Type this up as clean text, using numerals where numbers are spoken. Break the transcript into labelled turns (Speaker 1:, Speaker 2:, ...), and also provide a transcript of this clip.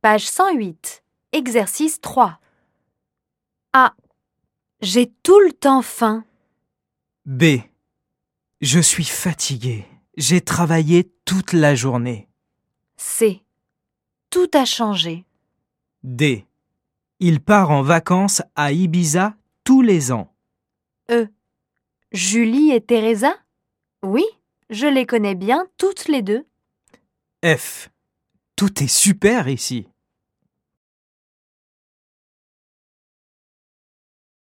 Speaker 1: Page 108. Exercice 3. A. J'ai tout le temps faim.
Speaker 2: B. Je suis fatigué. J'ai travaillé toute la journée.
Speaker 1: C. Tout a changé.
Speaker 2: D. Il part en vacances à Ibiza tous les ans.
Speaker 1: E. Julie et Teresa? Oui, je les connais bien toutes les deux.
Speaker 2: F. Tout est super ici.